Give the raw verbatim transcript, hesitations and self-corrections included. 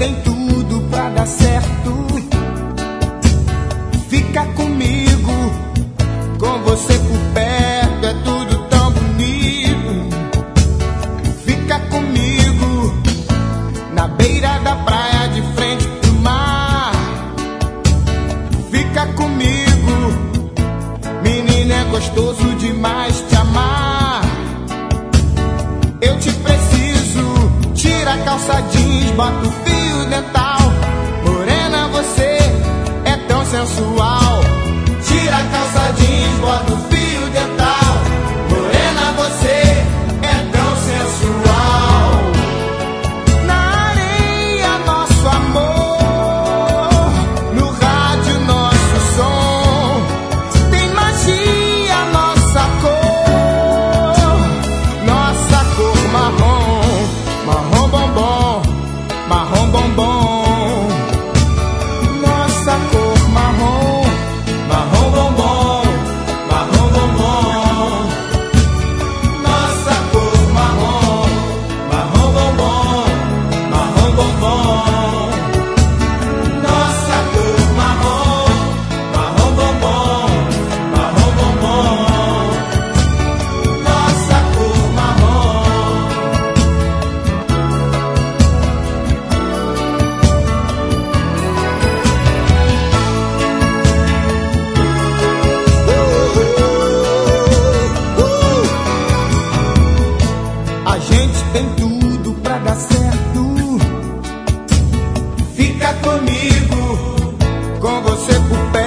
tem tudo pra dar certo. Fica comigo, com você por perto é tudo tão bonito. Fica comigo, na beira da praia de frente pro mar. Fica comigo, menina, é gostoso demais te amar. Eu te preciso, tira a calça jeans, bota o fio dental. Morena, você é tão sensual. Tira a calça jeans, bota o fio dental. Morena, você é tão sensual. Na areia, nosso amor. No rádio, nosso som. Tem magia, nossa cor. Nossa cor marrom. Marrom bombom. Marrom bombom. Nossa cor marrom. Marrom bombom. Marrom bombom. Nossa cor marrom. Marrom bombom. Marrom bombom. Nossa cor marrom. Marrom bombom. Marrom bombom. Nossa cor marrom. A gente tem tudo pra dar certo. Fica comigo, com você por perto.